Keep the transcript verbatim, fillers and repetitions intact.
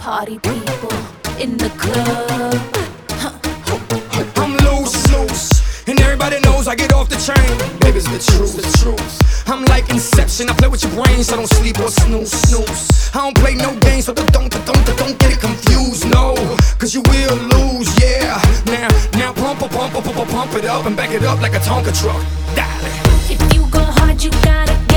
party people in the club. I'm loose, loose, and everybody knows I get off the train. Baby, it's the truth, the truth. I'm like Inception, I play with your brain, so don't sleep or snooze, snooze. I don't play no games, so don't, don't, don't, don't get it confused, no. Cause you will lose, yeah. Now, now pump, pump, pump, pump, pump it up and back it up like a Tonka truck. Darling. If you go hard, you gotta